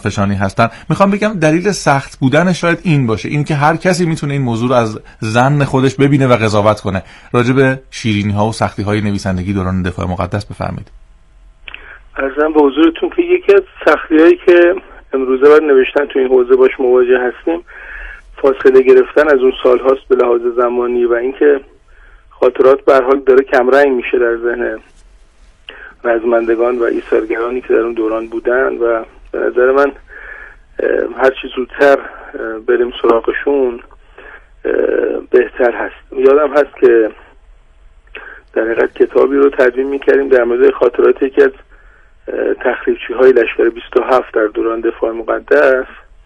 فشانی هستن. میخوام بگم دلیل سخت بودن شاید این باشه، این که هر کسی میتونه این موضوع رو از ظن خودش ببینه و قضاوت کنه. راجع به شیرینی ها و سختی های نویسندگی دوران دفاع مقدس بفرمایید. عرضم به حضورتون که یکی از سختی‌هایی که امروزه بعد نوشتن تو این حوزه باش مواجه هستیم، فاصله گرفتن از اون سال هاست به لحاظ زمانی و اینکه خاطرات به هر حال داره کمرنگ میشه در ذهن رزمندگان و ایثارگرانی که در اون دوران بودن و به نظر من هر چی زودتر بریم سراغشون بهتر هست. یادم هست که در حقیقت کتابی رو تدوین میکردیم در مورد خاطرات یکی از تخریبچی های لشکر 27 در دوران دفاع مقدس.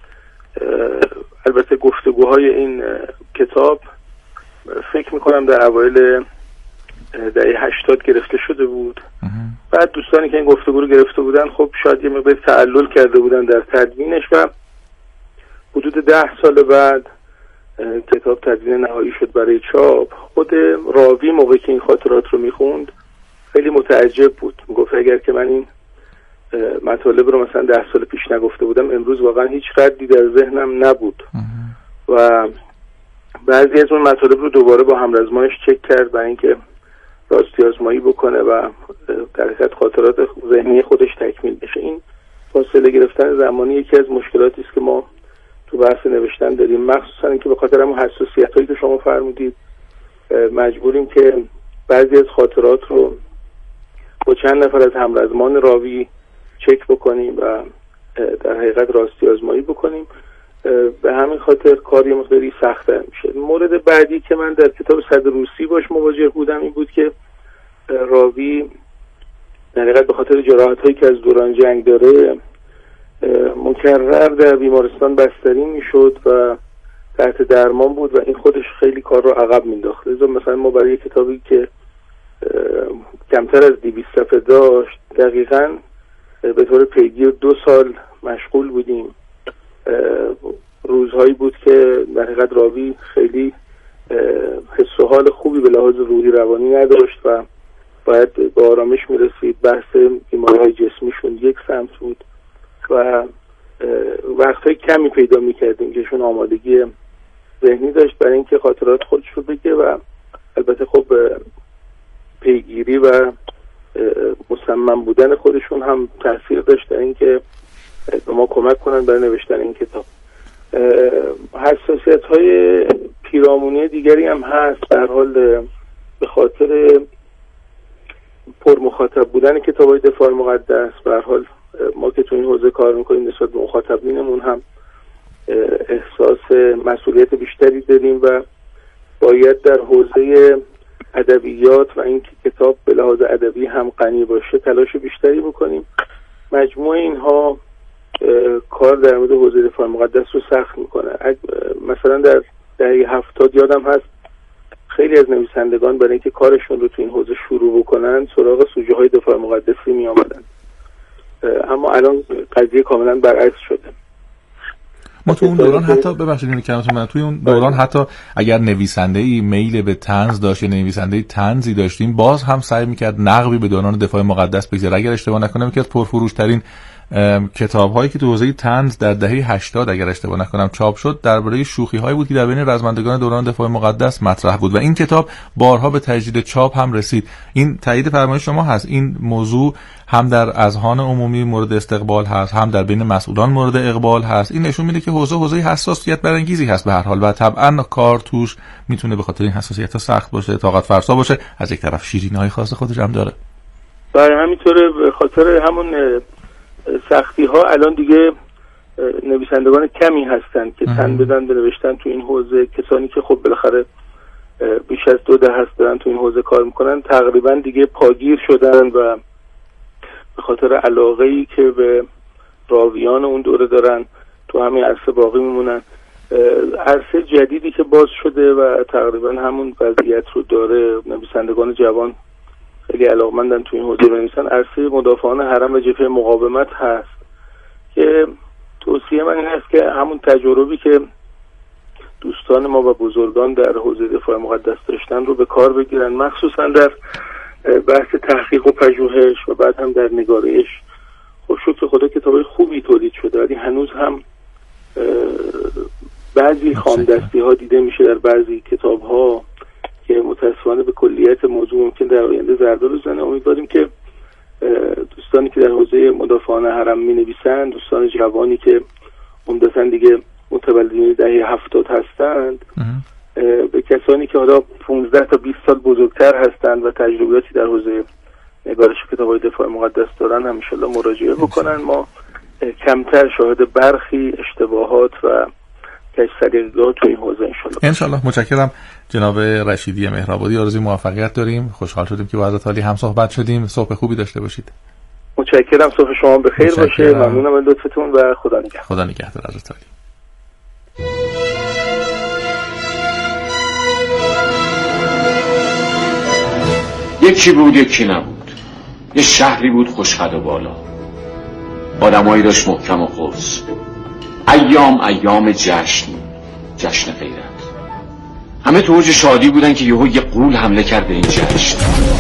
البته گفتگوهای این کتاب فکر میکنم در اوایل دهه 80 گرفته شده بود. بعد دوستانی که این گفتگو رو گرفته بودن خب شاید یه مقدار تعلل کرده بودن در تدوینش و حدود 10 سال بعد کتاب تدوین نهایی شد برای چاپ. خود راوی موقعی که این خاطرات رو میخوند خیلی متعجب بود، میگفت اگر که من این مطالب رو مثلا 10 سال پیش نگفته بودم امروز واقعا هیچ ردی در ذهنم نبود و بعضی از اون مطالب رو دوباره با همرزمایش چک کرد برای اینکه راستی آزمایی بکنه و در حقیقت خاطرات ذهنی خودش تکمیل بشه. این فاصله گرفتن زمانی یکی از مشکلاتی است که ما تو بحث نوشتن داریم، مخصوصا اینکه به خاطر همون حساسیتایی که شما فرمودید مجبوریم که بعضی از خاطرات رو با چند نفر از همرزمان راوی چک بکنیم و در حقیقت راستی آزمایی بکنیم. به همین خاطر کاری مقداری سخت‌تر میشه. مورد بعدی که من در کتاب صد روسی باش مواجه بودم این بود که راوی در حقیقت به خاطر جراحت‌هایی که از دوران جنگ داره مکرر در بیمارستان بستری میشد و تحت درمان بود و این خودش خیلی کار رو عقب مینداخت. مثلا ما برای کتابی که کمتر از 200 صفحه داشت دقیقاً به طور پیگیر 2 سال مشغول بودیم. روزهایی بود که در حقیقت راوی خیلی حس و حال خوبی به لحاظ روحی روانی نداشت و باید به آرامش میرسید. بحث بیماری‌های جسمیشون یک سمت بود و وقتهای کمی پیدا میکردیم که شون آمادگی ذهنی داشت برای اینکه خاطرات خودش رو بگه و البته خب پیگیری و مصمم بودن خودشون هم تاثیر داشت در اینکه به ما کمک کنن برای نوشتن این کتاب. حساسیت‌های پیرامونی دیگری هم هست. در حال به خاطر پرمخاطب بودن کتاب‌های دفاع مقدس به هر حال ما که تو این حوزه کار می‌کنیم نسبت به مخاطبینمون هم احساس مسئولیت بیشتری داریم و باید در حوزه ادبیات و اینکه کتاب به لحاظ ادبی هم غنی باشه تلاش بیشتری بکنیم. مجموع اینها کار در مورد حوزه دفاع مقدس رو سخت میکنه. مثلا در دهه 70 یادم هست خیلی از نویسندگان برای اینکه کارشون رو تو این حوزه شروع بکنن سراغ سوژه های دفاع مقدسی می آمدن، اما الان قضیه کاملا برعکس شده. ما تو اون دوران حتی ببخشید این کلماتو من توی اون دوران حتی اگر نویسنده‌ای میل به طنز داشت یا نویسنده‌ای طنزی داشتیم باز هم سعی می‌کرد نقبی به دوران دفاع مقدس بگذاره. اگر اشتباه نکنم یکی از پرفروش‌ترین کتاب‌هایی که تو حوزه طنز در دهه 80 اگر اشتباه نکنم چاپ شد درباره شوخی‌هایی بود که در بین رزمندگان دوران دفاع مقدس مطرح بود و این کتاب بارها به تجدید چاپ هم رسید. این تایید فرمایش شما هست. این موضوع هم در اذهان عمومی مورد استقبال هست، هم در بین مسئولان مورد اقبال هست. این نشون میده که حوزه حساسیت برانگیزی هست به هر حال و طبعا کار توش میتونه به خاطر این حساسیت‌ها سخت باشه، طاقت فرسا باشه. از یک طرف شیرینی‌های خاص خودش هم داره. برای همینطوره به خاطر همون سختی ها الان دیگه نویسندگان کمی هستن که تن بدن به نوشتن تو این حوزه. کسانی که خب بالاخره بیش از 2 دهه هست دارن تو این حوزه کار میکنن تقریبا دیگه پاگیر شدن و به خاطر علاقه‌ای که به راویان اون دوره دارن تو همین عرصه باقی میمونن. عرصه جدیدی که باز شده و تقریبا همون وضعیت رو داره، نویسندگان جوان خیلی علاقمندن تو این حوزه بنویسن، عرصه مدافعان حرم و جبهه مقاومت هست که توصیه من این است که همون تجربی که دوستان ما و بزرگان در حوزه دفاع مقدس داشتن رو به کار بگیرن، مخصوصا در بحث تحقیق و پژوهش و بعد هم در نگارش. خب شکر خدا کتابای خوبی تولید شده، ولی هنوز هم بعضی خامدستی ها دیده میشه در بعضی کتاب ها که متاسفانه به کلیت موضوع ممکن در آینده ضربه بزنه. امیدواریم که دوستانی که در حوزه مدافعان حرم می نویسند، دوستان جوانی که عمدتاً دیگه متولدین دهه 70 هستند، به کسانی که حالا 15 تا 20 سال بزرگتر هستند و تجربیاتی در حوزه نگارش کتاب‌های دفاع مقدس دارن هم ان شاءالله مراجعه بکنن. ما کمتر شاهد برخی اشتباهات و کج‌سلیقه‌ها تو این حوزه ان شاءالله. متشکرم جناب رشیدی مهرآبادی، آرزوی موفقیت داریم. خوشحال شدیم که با حضرت عالی هم صحبت شدیم. صبح خوبی داشته باشید. متشکرم، صبح شما بخیر باشه. ممنونم از لطفتون و خدا نگهدار. خدا نگهدار حضرت عالی. یکی بود یکی نبود، یه شهری بود خوشقد و بالا، آدمایی داشت محکم و قرص، ایام جشن غیرت. همه تو اوج شادی بودن که یهو یه غول حمله کرد به این جشن.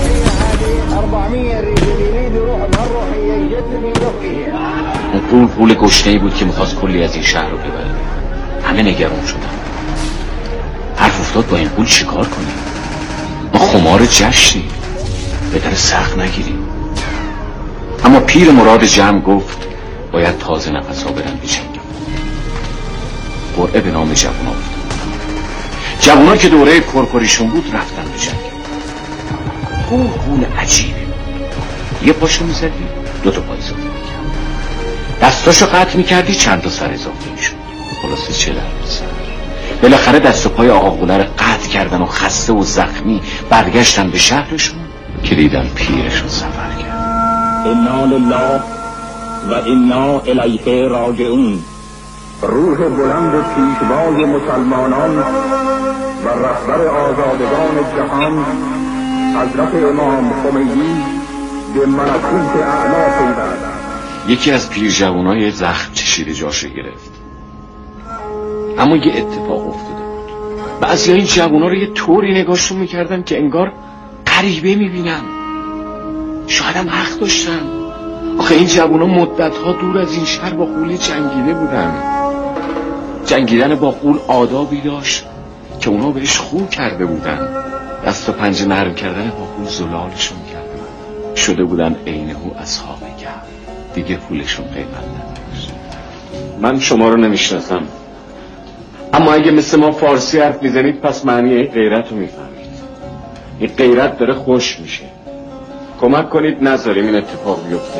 اون غول گشنه‌ای بود که می‌خواست کلی از این شهر رو ببره. همه نگران شدن. حرف افتاد با این غول چیکار کنیم؟ ما خمار جشنیم، به در سخت نگیریم. اما پیر مراد جمع گفت باید تازه نفس‌ها برن بجنگن. قرعه به نام جوونا افتاد. جوونا که دوره کرکریشون بود رفتن بجنگن. غول عجیبی بود. یه پاشو میزدی 2 تا پای اضافه میکرد، دستاشو قطع میکردی چند تا سر اضافه میشد. خلاصه 40 سر. بالاخره دست و پای آقا غوله رو قطع کردن و خسته و زخمی برگشتن به شهرشون که دیدن پیرشون سفر کرد. انا لله و انا الیه راجعون. روح بلند پیشوای مسلمانان و رهبر آزادگان جهان حضرت امام خمینی به ملکوت اعلی پیوست. یکی از پیرجوانای زخم چشیده جاشو گرفت. اما یه اتفاق افتاده بود. بعضی این جوونا رو یه طوری نگاهشون میکردن که انگار غریبه میبینن. شاید هم حق داشتن. آخه این جوونا مدتها دور از این شهر با غول جنگیده بودن. جنگیدن با غول آدابی داشت که اونا بهش خو کرده بودن. دست و پنجه نرم کردن با غول زلالشون کرده بودن. شده بودن عینه اصحاب کهف. دیگه پولشون قیمت نداشت. من شما رو نمیشناسم، اما اگه مثل ما فارسی حرف میزنید پس معنی این غیرت رو میفهمید. این غیرت داره خوش میشه. کمک کنید نذاریم این اتفاق بیفته.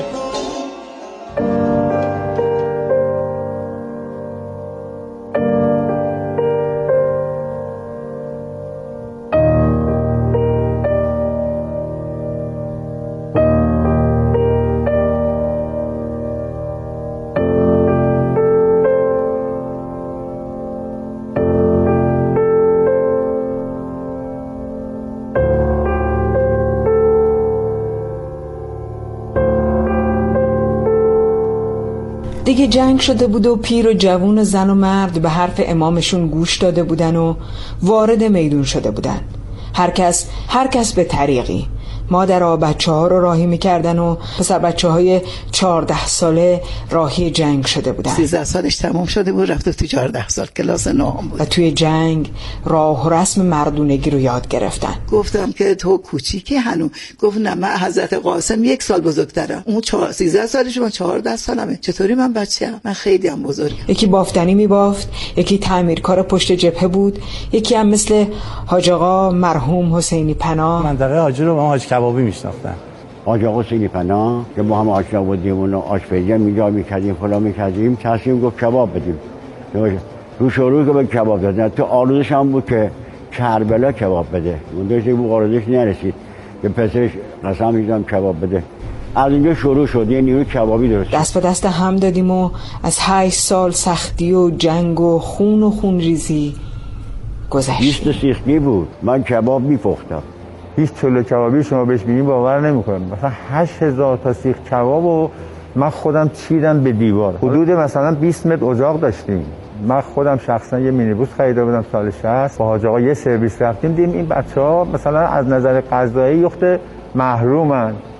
دیگه جنگ شده بود و پیر و جوون و زن و مرد به حرف امامشون گوش داده بودن و وارد میدون شده بودن. هر کس به طریقی. مادرها بچه‌ها رو راهی می‌کردن و پسر بچه‌های 14 ساله راهی جنگ شده بودن. 13 سالش تمام شده بود، رفته تو 14 سال کلاس 9 بود و توی جنگ راه و رسم مردونگی رو یاد گرفتن. گفتم که تو کوچیکی هنوز. گفت نه من حضرت قاسم 1 سال بزرگترم، اون 13 سالشه، من 14 سالمه. چطوری من بچه‌ام؟ من خیلی هم بزرگم. یکی بافتنی میبافت، یکی تعمیرکار پشت جبهه بود، یکی هم مثل حاج آقا مرحوم حسینی پناه منطقه حاجی رو با حاج کبابی میشناختن. حاج آقا حسینی پناه که ما هم آشنا بودیم و آشپزی میجا میکردیم فلان میکردیم، تصمیم گفت کباب بدیم. رو شروع که به کباب دادن تو آرزوش هم بود که کربلا کباب بده. اون داشته بود آرزوش نرسید که پسرش قسم میدم کباب بده. از اینجا شروع شد یه نیروی کبابی درست. دست به دست هم دادیم و از 8 سال سختی و جنگ و خون ریزی گذشتیم. 20 سیخی بود. من کباب میپختم. هیچ چلو کبابی شما بهش بگین باور نمیکنم. مثلا 8000 تا سیخ کبابو من خودم چیدم به دیوار. حدود مثلا 20 متر اجاق داشتیم. من خودم شخصا یه مینیبوس خریده بودم سال 60. با حاج آقا یه سرویس رفتیم، دیدیم این بچه‌ها مثلا از نظر غذایی یخت محرومن.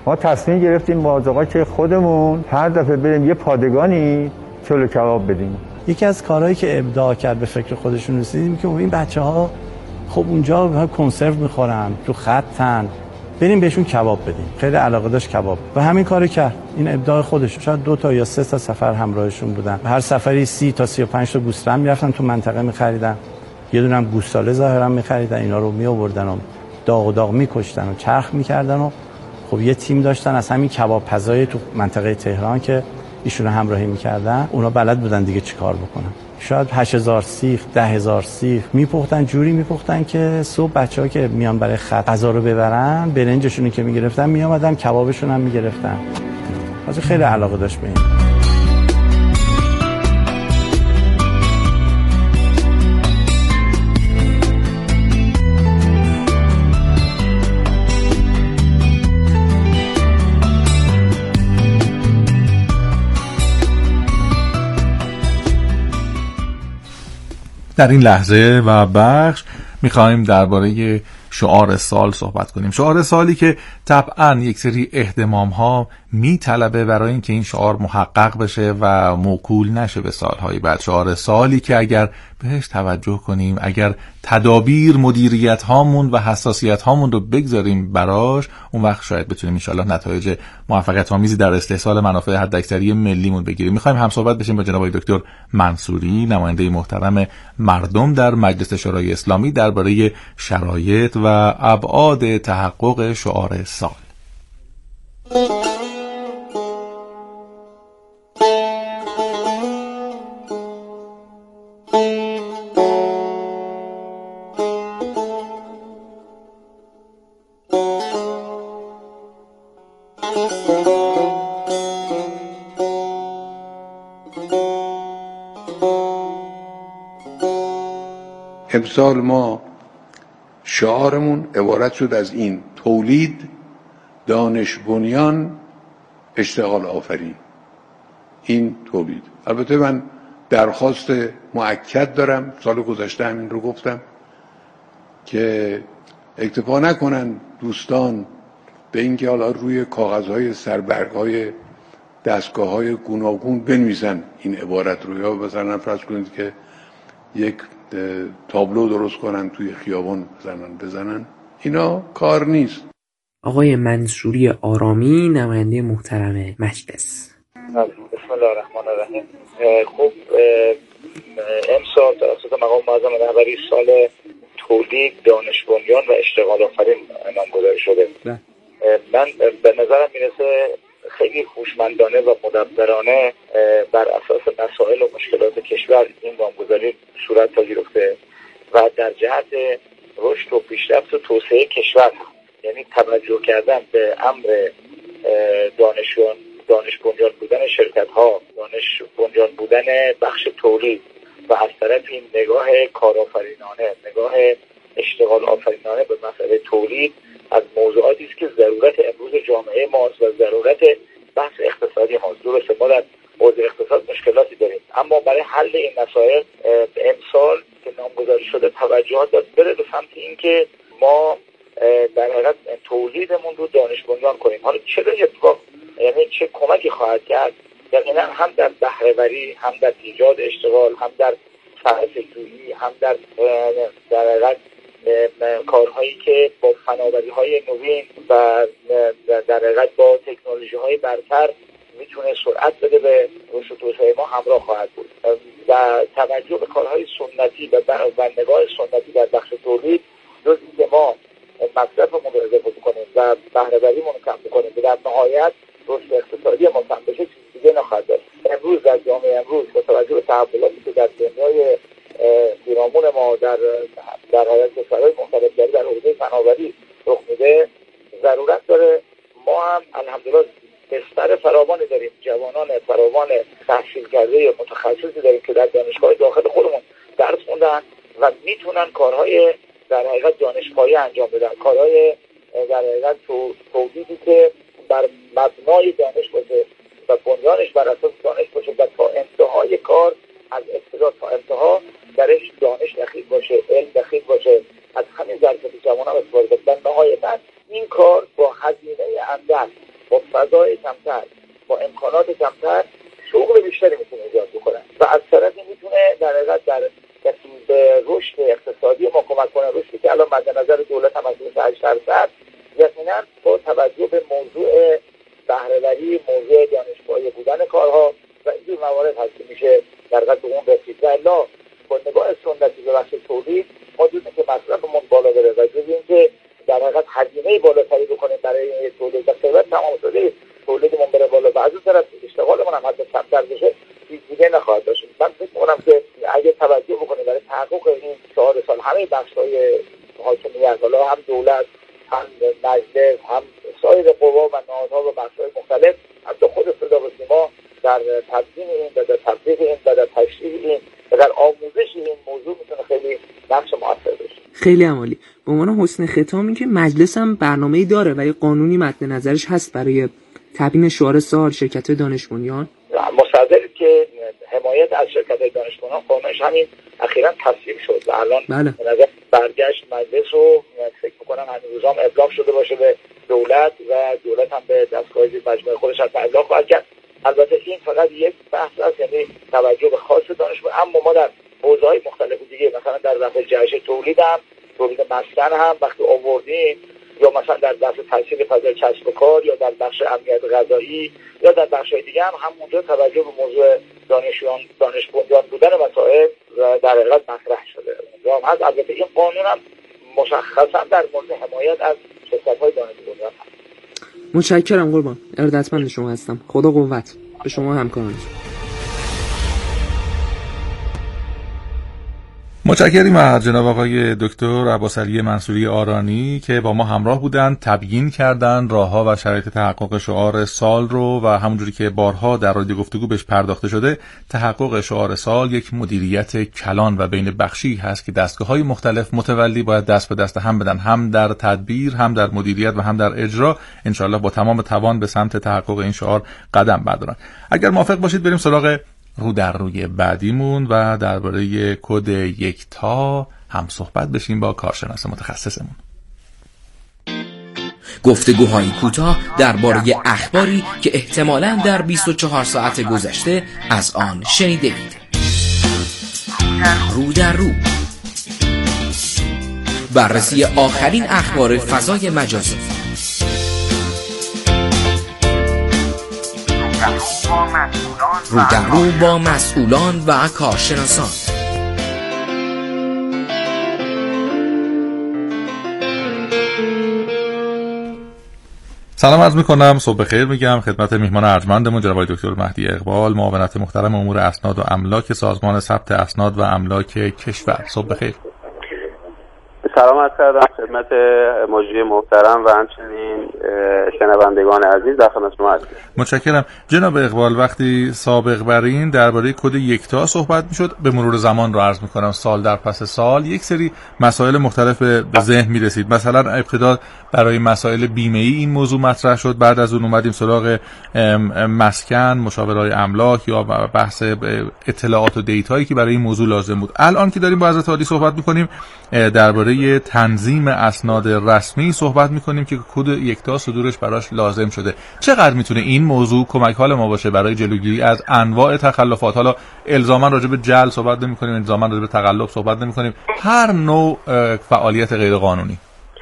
ما تصمیم گرفتیم با آقا که خودمون هر دفعه بریم یه پادگانی چلو کباب بدیم. یکی از کارهایی که ابداع کرد به فکر خودشون رسیدیم که این بچه‌ها خب اونجا کنسرو میخورن، تو خطن، بریم بهشون کباب بدیم. خیلی علاقه داشت کباب و همین کارو کرد. این ابداع خودش. شاید 2 تا یا 3 تا سفر همراهشون بودن. هر سفری 30 تا 35 تا گوسفند میرفتن تو منطقه می‌خریدن. یه دونه هم گوساله ظاهرا می‌خریدن، اینا رو میآوردن و داغ می‌کشتن و چرخ می‌کردن و خب یه تیم داشتن از همین کباب پزای تو منطقه تهران که ایشون همراهی می‌کردن. اونا بلد بودن دیگه چیکار بکنن. شاید 8000 سیخ، 10000 سیخ میپختن، جوری میپختن که صبح بچه‌ها که میان برای خط غذا رو ببرن، برنجشون که میگرفتن میامدن کبابشون هم میگرفتن. از خیلی علاقه داشت به این. در این لحظه و بخش میخوایم درباره شعار سال صحبت کنیم. شعار سالی که طبعاً یک سری اهتمام ها میطلبه برای اینکه این شعار محقق بشه و موکول نشه به سالهای بعد. شعار سالی که اگر بهش توجه کنیم، اگر تدابیر، مدیریت هامون و حساسیت هامون رو بگذاریم براش، اون وقت شاید بتونیم ان شاءالله نتایج موفقیت آمیزی در استحصال منافع حداکثری ملیمون بگیریم. میخوایم هم صحبت بشیم با جناب دکتر منصوری، نماینده محترم مردم در مجلس شورای اسلامی، درباره شرایط و ابعاد تحقق شعار سال. امسال ما شعارمون عبارت شد از این: تولید، دانش بنیان، اشتغال آفرین. این تولید. البته من درخواست مؤکد دارم، سال گذشته همین رو گفتم که اکتفا نکنن دوستان به اینکه حالا روی کاغذهای سربرگ‌های دستگاه‌های گوناگون بنویسن این عبارت رو، یا مثلا فرض کنید که یک تابلو درست کنن توی خیابان بزنن. اینا کار نیست. آقای منصوری آرامی، نماینده محترم مجلس. بسم الله الرحمن الرحیم. خب امسال توسط مقام معظم رهبری سال تولید، دانش بنیان و اشتغال آفرین نامگذاری شده. من به نظرم میرسه خیلی هوشمندانه و مدبرانه بر اساس مسائل و مشکلات کشور این نامگذاری صورت پذیرفته و در جهت رشد و پیشرفت و توسعه کشور، یعنی توجه کردن به امر دانش بنیان بودن شرکت ها، دانش بنیان بودن بخش تولید و از طرف این نگاه کارآفرینانه، نگاه اشتغال آفرینانه به مسئله تولید از موضوعاتی است که ضرورت امروز جامعه ماست و ضرورت بحث اقتصادی ماست. درسته ما در حوزه اقتصاد مشکلاتی داریم، اما برای حل این مسائل امسال که نامگذاری شده توجهات داد بره به سمت اینکه ما در حقیقت تولیدمون رو دانش بنیان کنیم. حالا چرا اتفاق، یعنی چه کمکی خواهد کرد؟ یقینا هم در بهره‌وری، هم در ایجاد اشتغال، هم در صرفه‌جویی، هم در حقیقت کارهایی که با فناوری‌های نوین و در حقیقت با تکنولوژی‌های برتر میتونه سرعت بده به رشد و توسعه ما همراه خواهد بود. و توجه به کارهای سنتی و نگاه سنتی در بخش تولید، جز اینکه ما مصرفمون رو اضافه کنیم و بهره‌وریمون رو کم بکنیم و در نهایت رشد اقتصادی ما کم بشه، چیز دیگه نخواهد داشت. امروز در جامعه امروز با توجه به تحولاتی که در دنیای پیرامون ما در حیات کشورهای مختلف در حوزه فناوری رخ میده، ضرورت داره ما هم الحمدلله بستر فراوانی داریم، جوانان فراوان تحصیل کرده یا متخصصی داریم که در دانشگاه داخل خودمون درس خوندن و میتونن کارهای در حقیقت دانشپایه انجام بدن، کارهای در حقیقت تولیدی که بر مبنای دانش باشه و بنیانش بر اساس دانش باشه و تا انتهای کار، از ابتدا تا انتها درش دانش دخیل باشه، علم دخیل باشه، از همین ظرفیت جوانان استفاده کنند. در نهایت این کار با هزینه اندک اقتصادی ما کمک کنه رشدی که الان مد نظر دولت هم از 8%، یقینا با توجه به موضوع بهره‌وری، موضوع دانشگاهی بودن کارها و این موارد هست که میشه در واقع به اون رسید. و الا با نگاه سنتی به بخش تولید ما دیدیم که مصرفمون بالا بره و جز اینکه در حقیقت هزینه بالاتری بکنیم برای تولید و ثروت تمام شده تولیدمون بره بالا و از اون طرف اشتغالمون هم حتی کمتر بشه، دیگه نخواهد داشت. من فکر می‌کنم که اگه توجه بکنیم برای تحقق این 4 سال همه بخش‌های حاکمیت، حالا هم دولت، هم مجلس، هم سایر قوا و نهادها و بخش‌های مختلف، حتی خود صدا و سیما در تبیین این و در تبلیغ این و در تشریح این و در آموزش این موضوع میتونه خیلی نقش موثر داشته. خیلی عالی. به عنوان حسن ختام این که مجلس هم برنامه‌ای داره ولی قانونی مد نظرش هست برای تبیین شعار سال شرکت‌های دانش بنیان؟ مستحضرید که حمایت از شرکت‌های دانش بنیان قانونش همین اخیراً تصویب شد و الان به نظر برگشت مجلس رو فکر می‌کنم همین روزا هم ابلاغ شده باشه به دولت و دولت هم به دستگاه مجموعه خودش حتما ابلاغ خواهد کرد. البته این فقط یک بحث است، یعنی توجه به خاص دانش بنیان، اما ما در حوزه‌های مختلف دیگه مثلا در بحث جهش تولید مسکن هم وقتی آوردیم، یا مثلا در بخش تحصیل فضای کسب و کار، یا در بخش امنیت غذایی، یا در بخش‌های دیگه هم همونجا توجه به موضوع دانش بنیان بودن مسائل در حقیقت مطرح شده. اونجا هم هست. البته این قانون هم مشخصا در مورد حمایت از شرکت‌های دانش بنیان هست. متشکرم قربان. ارادتمند شما هستم. خدا قوت به شما همکارانتون. متشکریم از جناب آقای دکتر عباسعلی منصوری آرانی که با ما همراه بودند، تبیین کردن راه‌ها و شرایط تحقق شعار سال رو و همونجوری که بارها در رادیو گفتگو بهش پرداخته شده، تحقق شعار سال یک مدیریت کلان و بین بخشی هست که دستگاه‌های مختلف متولی باید دست به دست هم بدن، هم در تدبیر، هم در مدیریت و هم در اجرا، انشالله با تمام توان به سمت تحقق این شعار قدم بردارن. اگر موافق باشید بریم سراغ رو در روی بعدیمون و درباره کد یکتا هم صحبت بشیم با کارشناس متخصصمون. گفتگوهای کوتاه درباره اخباری که احتمالاً در 24 ساعت گذشته از آن شنیدید. رو در رو، بررسی آخرین اخبار فضای مجازی. رو در رو با مسئولان و کارشناسان. سلام عرض میکنم، صبح بخیر میگم خدمت میهمان ارجمندمون جناب دکتر مهدی اقبال، معاونت محترم امور اسناد و املاک سازمان ثبت اسناد و املاک کشور. صبح بخیر. سلام عرض کردم خدمت مجری محترم و همچنین شنوندگان عزیز در خدمت شما هستم. متشکرم. جناب اقبال، وقتی سابق بر این درباره کد یکتا صحبت میشد، به مرور زمان رو عرض میکنم، سال در پس سال یک سری مسائل مختلف به ذهن میرسید. مثلا ابتدا برای مسائل بیمه‌ای این موضوع مطرح شد، بعد از اون اومدیم سراغ مسکن، مشاورای املاک یا بحث اطلاعات و دیتایی که برای این موضوع لازم بود. الان که داریم با حضرت عالی صحبت میکنیم درباره تنظیم اسناد رسمی صحبت میکنیم که کد یکتا صدورش براش لازم شده. چقدر میتونه این موضوع کمک حال ما باشه برای جلوگیری از انواع تخلفات؟ حالا الزاما راجع به جعل صحبت نمی‌کنیم، الزاما راجع به تقلب صحبت نمی‌کنیم، هر نوع فعالیت غیر قانونی.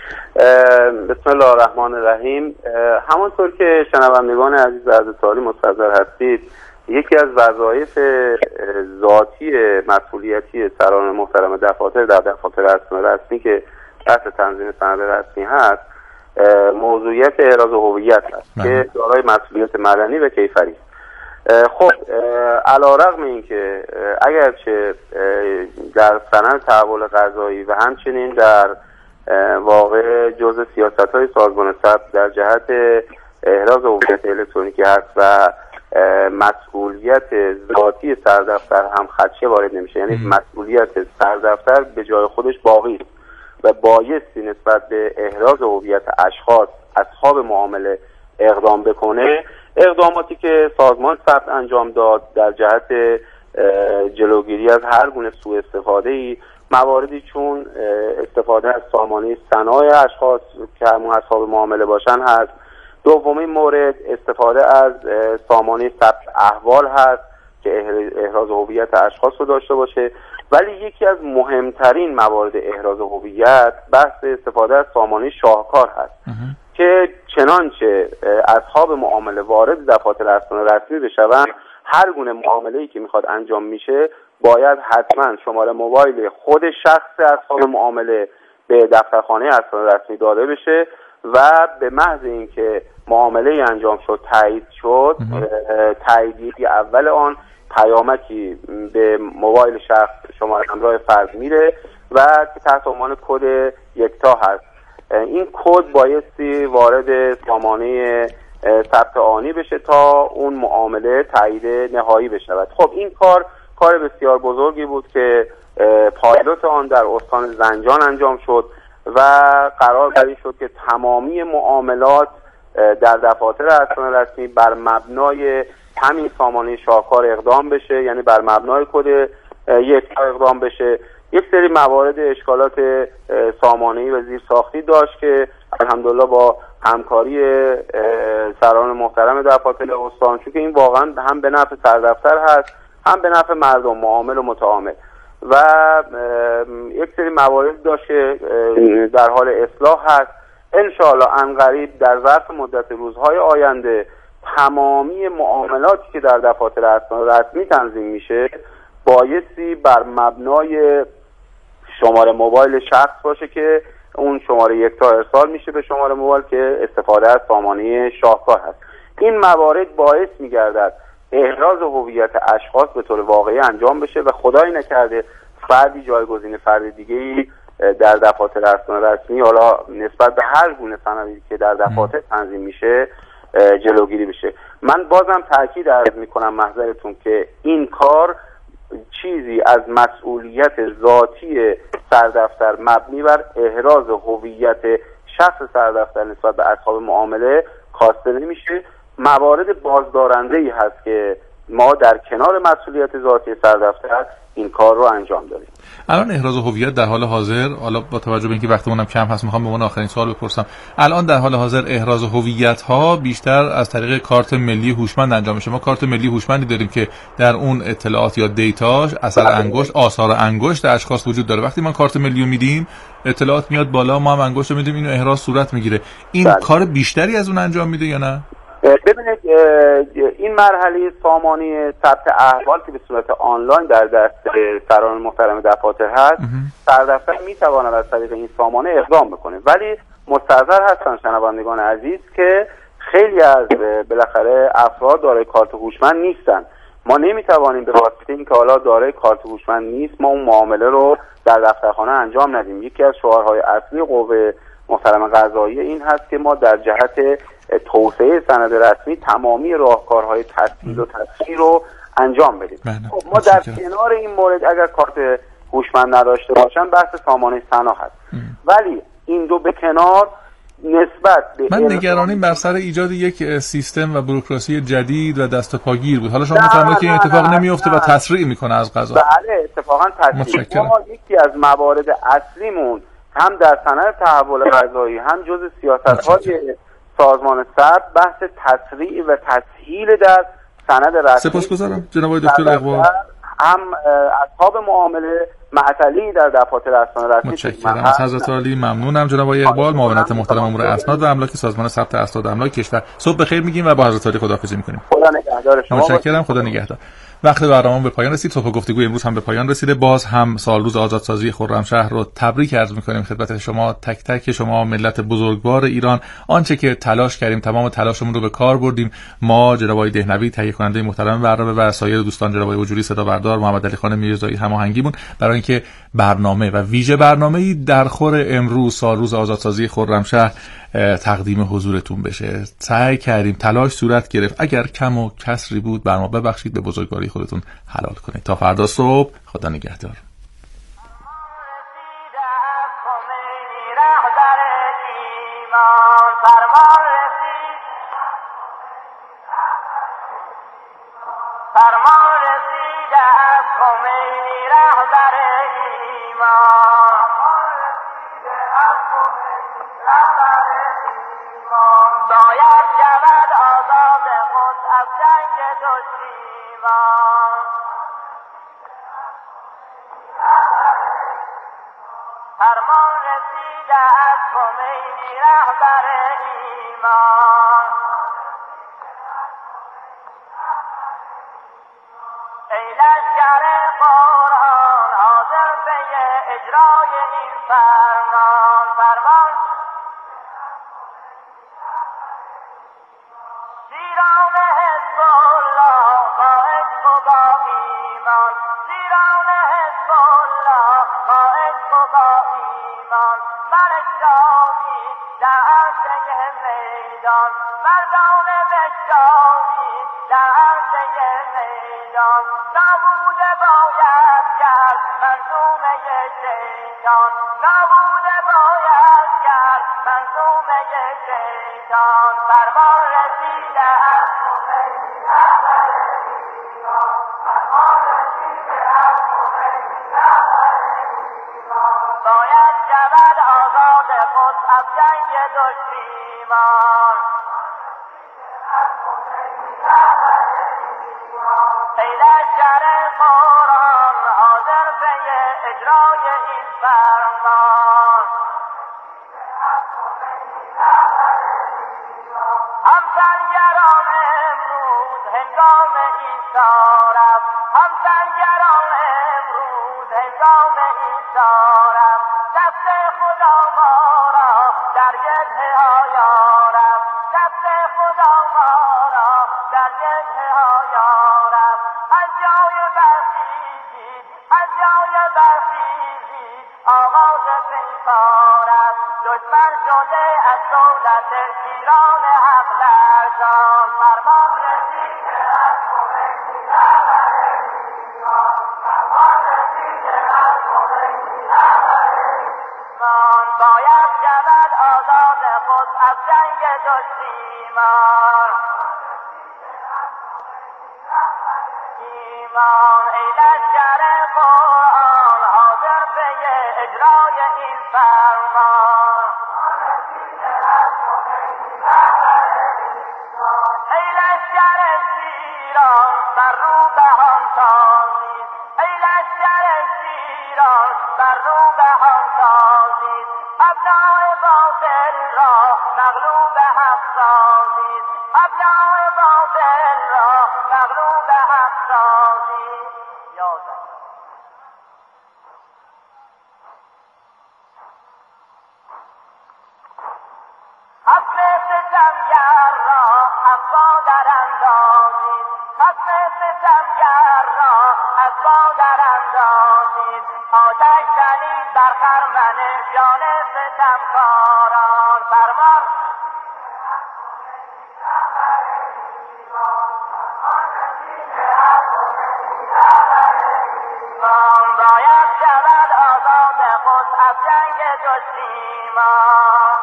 بسم الله الرحمن الرحیم. همونطور که شنوندگان عزیز عرض تعالی مستحضر هستید، یکی از وظایف ذاتی مسئولیتی سران محترم دفاتر در دفاتر رسمی که بحث تنظیم سند رسمی هست، موضوعیت احراز هویت هست که دارای مسئولیت مدنی و کیفری. خب علیرغم اینکه اگرچه در سند تحول قضایی و همچنین در واقع جزء سیاست‌های سازمان ثبت در جهت احراز هویت الکترونیکی هست و مسئولیت ذاتی سردفتر هم خدشه وارد نمیشه، یعنی مسئولیت سردفتر به جای خودش باقی است و بایستی نسبت به احراز هویت اشخاص اصحاب معامله اقدام بکنه. اقداماتی که سازمان ثبت انجام داد در جهت جلوگیری از هر گونه سوء استفاده‌ای، مواردی چون استفاده از سامانه صنایع اشخاص که همون اصحاب معامله باشن هست. دومین مورد استفاده از سامانه ثبت احوال هست که احراز هویت اشخاص رو داشته باشه، ولی یکی از مهمترین موارد احراز هویت بحث استفاده از سامانه شاهکار هست که چنانچه اصحاب معامله وارد دفاتر ارسال رسمی بشوند، هر گونه معامله‌ای که میخواد انجام میشه باید حتما شماره موبایل خود شخص اصحاب معامله به دفترخانه ارسال رسمی داده بشه و به محض اینکه معامله انجام شد تایید شد، تاییدیه اول آن پیامکی به موبایل شخص شماره همراه فرد میره و که تحت عنوان کد یکتا هست. این کد بایستی وارد سامانه ثبت آنی بشه تا اون معامله تایید نهایی بشود. خب این کار بسیار بزرگی بود که پایلوت آن در استان زنجان انجام شد و قرار بر این شد که تمامی معاملات در دفاتر ارسال رسمی بر مبنای همین سامانه شاهکار اقدام بشه، یعنی بر مبنای کد یکتا اقدام بشه. یک سری موارد اشکالات سامانه‌ای و زیرساختی داشت که الحمدلله با همکاری سران محترم دفاتر استان، چون که این واقعا هم به نفع سردفتر هست هم به نفع مردم معامل و متعامل و یک سری موارد داشت که در حال اصلاح هست. انشاءالله عنقریب در ظرف مدت روزهای آینده تمامی معاملاتی که در دفاتر ارسال رسمی تنظیم میشه بایستی بر مبنای شماره موبایل شخص باشه که اون شماره یکتا ارسال میشه به شماره موبایل که استفاده از سامانه شاهکار هست. این موارد باعث میگردد احراز هویت اشخاص به طور واقعی انجام بشه و خدایی نکرده فردی جایگزین فرد دیگه‌ای در دفاتر ارسال رسمی حالا نسبت به هر گونه سندی که در دفاتر تنظیم میشه جلوگیری بشه. من بازم تاکید عرض میکنم محضرتون که این کار چیزی از مسئولیت ذاتی سردفتر مبنی بر احراز هویت شخص سردفتر نسبت به اصحاب معامله کاسته نمیشه. موارد بازدارنده‌ای هست که ما در کنار مسئولیت ذاتی سردفتر این کار رو انجام دادیم. الان احراز هویت در حال حاضر، حالا با توجه به اینکه وقتمون هم کم هست میخوام به عنوان آخرین سوال بپرسم، الان در حال حاضر احراز هویت ها بیشتر از طریق کارت ملی هوشمند انجام میشه. ما کارت ملی هوشمندی داریم که در اون اطلاعات یا دیتاش اثر انگشت، آثار انگشت اشخاص وجود داره. وقتی ما کارت ملی رو میدیم اطلاعات میاد بالا، ما هم انگشت رو میدیم، اینو احراز صورت میگیره. این کار بیشتری از اون انجام میده یا نه؟ ببینید این مرحله سامانه ثبت احوال که به صورت آنلاین در دست سران محترم دفاتر هست، سردفتر میتواند از طریق این سامانه اقدام بکنه، ولی مستحضر هستن شنوندگان عزیز که خیلی از بالاخره افراد دارای کارت هوشمند نیستن. ما نمیتوانیم به واسطه اینکه حالا دارای کارت هوشمند نیست ما اون معامله رو در دفترخانه انجام ندیم. یکی از شعارهای اصلی قوه محترم قضاییه این هست که ما در جهت توسعه سند رسمی تمامی راهکارهای تسهیل و تسهیل رو انجام بدیم. ما در کنار این مورد اگر کارت هوشمند نداشته باشن بحث سامانه سنا هست، ولی این دو به کنار نسبت به من نگرانیم بر سر ایجاد یک سیستم و بوروکراسی جدید و دست و پاگیر بود. حالا شما می‌فرمایید که این اتفاق نمیفته و تسریع میکنه از قضا. بله اتفاقا تسریع. ما یکی از موارد اصلیمون هم در سند تحول قضایی هم جزء سیاست‌های سازمان ثبت بحث تسریع و تسهیل در سند رسمی. سپاسگزارم جناب آقای دکتر اقبال. هم اصحاب معامله معطلی در دفاتر ارسال رسمی. متشکرم از حضرت عالی، ممنونم جناب آقای اقبال، معاونت محترم امور اسناد و املاک سازمان ثبت اسناد املاک کشور. صبح بخیر میگیم و با حضرت عالی خداحافظی میکنیم. خدا نگهدار شما. متشکرم، خدا نگهدار. وقت برنامه به پایان رسید. صبح گفتگو امروز هم به پایان رسیده. باز هم سال روز آزادسازی خرمشهر رو تبریک عرض می‌کنیم خدمت شما تک تک شما ملت بزرگوار ایران. آنچه که تلاش کردیم تمام تلاشمون رو به کار بردیم. ما جناب آقای دهنوی تهیه کننده محترم برنامه و سایر دوستان جناب آقای وجوری صدا بردار، محمد علی خان میرزایی هماهنگیمون برای اینکه برنامه و ویژه برنامه‌ای در خور امروز سال روز آزادسازی خرمشهر تقدیم حضورتون بشه. سعی کردیم، تلاش صورت گرفت. اگر کم و کسری بود بر ما ببخشید، به بزرگواری خودتون حلال کنید. تا فردا صبح، خدا نگهدار. باید شود آزاد خود از جنگ دشمنی فرمان رسیده از خمینی رهبر ایمان. ای لشکر قرآن حاضر به اجرای این فرمان. فرمان زیران حزب الله قائد و با ایمان. زیران حزب الله قائد و با ایمان. مرشادی در عرصه میدان. مردان بشادی در عرصه میدان. نابود باید کرد منظومه شیطان. نابود باید کرد منظومه شیطان. فرمان رسیده از خمینی رهبر ایمان. فرمان رسیده از خمینی رهبر ایمان. باید شود آزاد خود از جنگ دشمنان. ای لشکر قرآن حاضر به اجرای این فرمان. همسنگران امروز هنگام ایثار است. همسنگران امروز هنگام ایثار است. دست خدا ما را در جبهه ها یارد. دست خدا ما را در جبهه ها یارد. از جای برخیزید، از جای برخیزید، آغاز پیکار است. دشمن شده از دولت شیران حق لرزان. فرمان رسیده از خمینی رهبر ایمان. فرمان رسیده از خمینی رهبر ایمان. باید شود آزاد خود از جنگ دشمنان. ایمان ای لشکر قرآن حاضر به اجرای این فرمان. ای لشکر شیران بر رو بهان تازید. ای لشکر شیران بر رو بهان تازید. ابناء باطل را مغلوب حق سازید. ابناء باطل را مغلوب حق سازید. یادم حسن ستمگر را افوا در اندازید. حسن ستمگر را افوا در اندازید. آتش زنید بر خرمن جان ستمکاران. فرمان باید شود آزاد خود از جنگ دشمنان.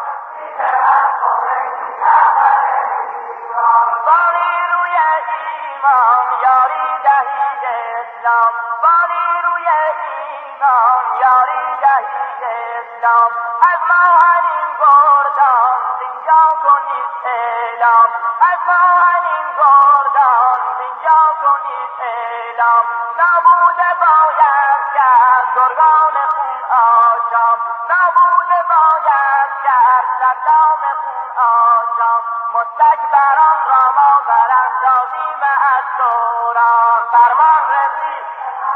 با نیروی ایمان یاری دهید اسلام. با نیروی ایمان یاری دهید اسلام. از ما همین گردان دینجا کنید اعلام. از ما همین گردان دینجا کنید اعلام. نابود باید کرد گرگان خون آشام. نابود باید کرد صدام خون آشام. مستکبران را ما براندازیم از دوران. فرمان رسید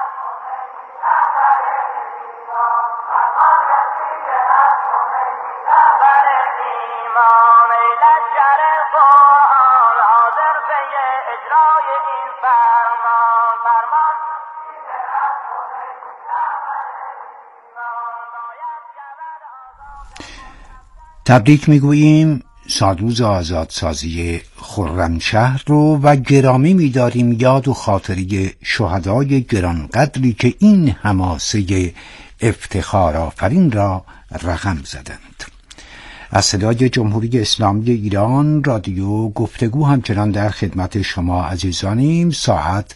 رهبر ایمان. ای لشکر قرآن حاضر به اجرای این فرمان. فرمان تبریک میگوییم سالروز آزادسازی خرمشهر رو و گرامی می‌داریم یاد و خاطره شهدای گرانقدری که این حماسه افتخار آفرین را رقم زدند. از صدای جمهوری اسلامی ایران رادیو گفتگو همچنان در خدمت شما عزیزانیم. ساعت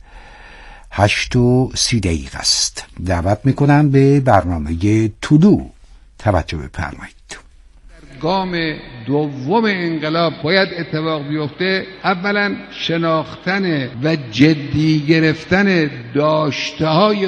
8:30 است. دعوت میکنم به برنامه طلوع توجه بفرمایید. گام دوم انقلاب باید اتفاق بیفته، اولا شناختن و جدی گرفتن داشته‌های